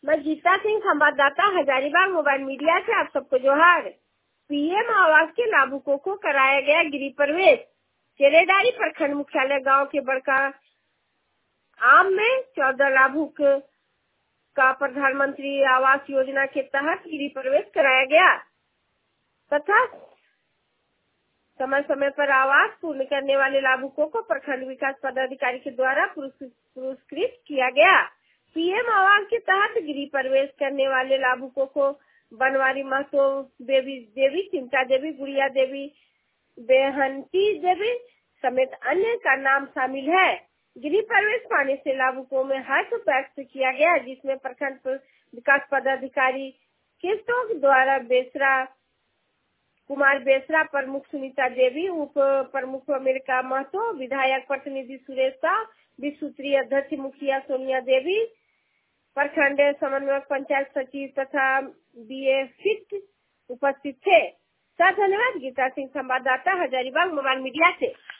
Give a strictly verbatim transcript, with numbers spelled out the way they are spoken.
मैं गीता सिंह, संवाददाता Hazaribagh mobile media से आप सबको जोहार। पीएम आवास के लाभुकों को कराया गया गृह प्रवेश। चेरेडारी प्रखंड मुख्यालय गांव के बड़का आम में चौदह लाभुक का प्रधानमंत्री आवास योजना के तहत गृह प्रवेश कराया गया तथा समय समय पर आवास पूर्ण करने वाले लाभुकों को प्रखंड विकास पदाधिकारी के द्वारा पुरस्कृत किया गया। पीएम आवास के तहत गृह प्रवेश करने वाले लाभुकों को बनवारी महतो, बेबी देवी, चिंता देवी, गुड़िया देवी, बेहंती देवी समेत अन्य का नाम शामिल है। गृह प्रवेश पाने से लाभुकों में हर्ष व्यक्त किया गया, जिसमें प्रखंड विकास पदाधिकारी किस्तों द्वारा बेसरा कुमार बेसरा, प्रमुख सुनीता देवी, उप प्रमुख अमेरिका महतो, विधायक प्रतिनिधि सुरेश शाह, विश्व सूत्रीय अध्यक्ष मुखिया सोनिया देवी, प्रखंड समन्वयक, पंचायत सचिव तथा बीए फिट उपस्थित थे। धन्यवाद। गीता सिंह, संवाददाता हजारीबाग मोबाइल मीडिया से।